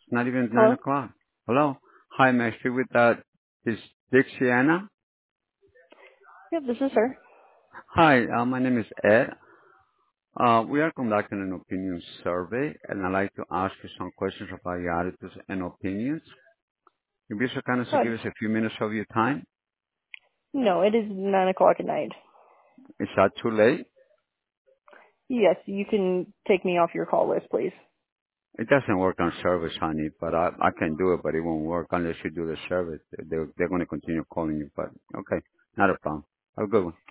It's not even 9 Hello? o'clock. Hello? Hi, may I speak with this Dixiana? Yep, this is her. Hi, my name is Ed. We are conducting an opinion survey, and I'd like to ask you some questions about your attitudes and opinions. If you're so kind as to Good. give us a few minutes of your time, No, it is 9 o'clock at night. is that too late? Yes, you can take me off your call list, please. It doesn't work on service, honey, but I can do it, but it won't work unless you do the service. They're going to continue calling you, but okay, not a problem. Have a good one.